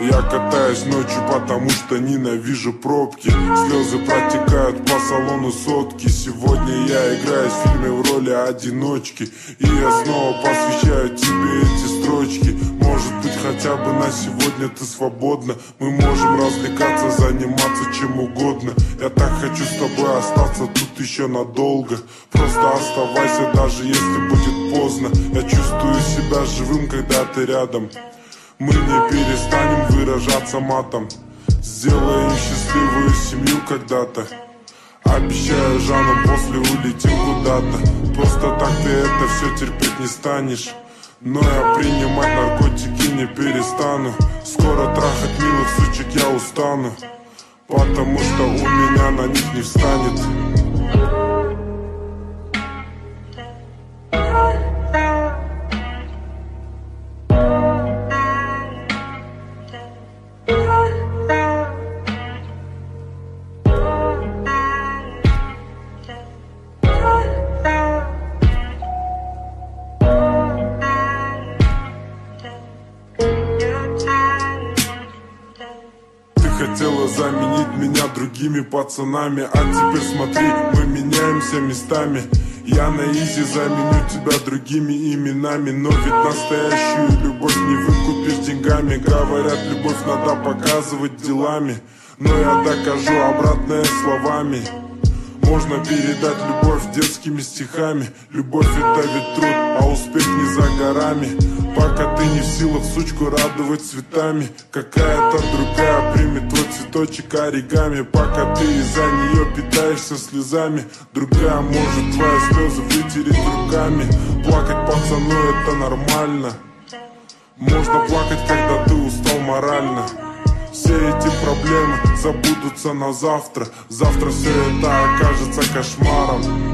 Я катаюсь ночью, потому что ненавижу пробки. Слезы протекают по салону сотки. Сегодня я играю в фильме в роли одиночки, и я снова посвящаю тебе эти строчки. Может быть, хотя бы на сегодня ты свободна. Мы можем развлекаться, заниматься чем угодно. Я так хочу с тобой остаться тут еще надолго. Просто оставайся, даже если будет поздно. Я чувствую себя живым, когда ты рядом. Мы не перестанем выражаться матом. Сделаем счастливую семью когда-то. Обещаю, Жанна, после улетим куда-то. Просто так ты это все терпеть не станешь. Но я принимать наркотики не перестану. Скоро трахать милых сучек я устану, потому что у меня на них не встанет. Хотела заменить меня другими пацанами, а теперь смотри, мы меняемся местами. Я на изи заменю тебя другими именами. Но ведь настоящую любовь не выкупишь деньгами. Говорят, любовь надо показывать делами, но я докажу обратное словами. Можно передать любовь детскими стихами. Любовь это ведь труд, а успех не за горами. Пока ты не в силах сучку радовать цветами, какая-то другая примет твой цветочек оригами. Пока ты из-за нее питаешься слезами, другая может твои слезы вытереть руками. Плакать, пацану, это нормально. Можно плакать, когда ты устал морально. Все эти проблемы забудутся на завтра. Завтра все это окажется кошмаром.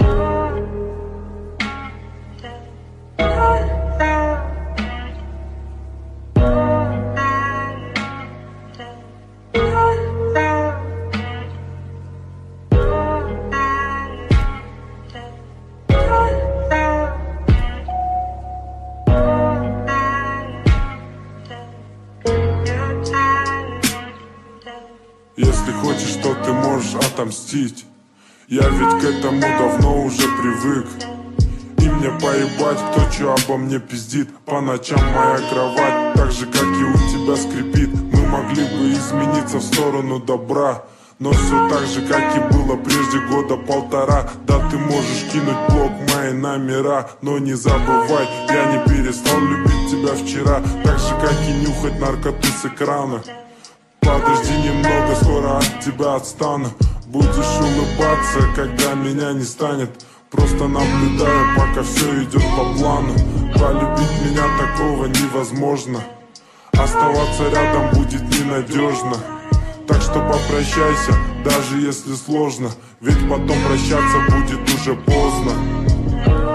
Если хочешь, то ты можешь отомстить. Я ведь к этому давно уже привык. И мне поебать, кто чё обо мне пиздит. По ночам моя кровать так же, как и у тебя скрипит. Мы могли бы измениться в сторону добра, но все так же, как и было прежде года полтора. Да, ты можешь кинуть блок мои номера, но не забывай, я не перестал любить тебя вчера. Так же, как и нюхать наркоту с экрана. Подожди немного, скоро от тебя отстану. Будешь улыбаться, когда меня не станет. Просто наблюдаю, пока все идет по плану. Полюбить меня такого невозможно. Оставаться рядом будет ненадежно. Так что попрощайся, даже если сложно. Ведь потом прощаться будет уже поздно.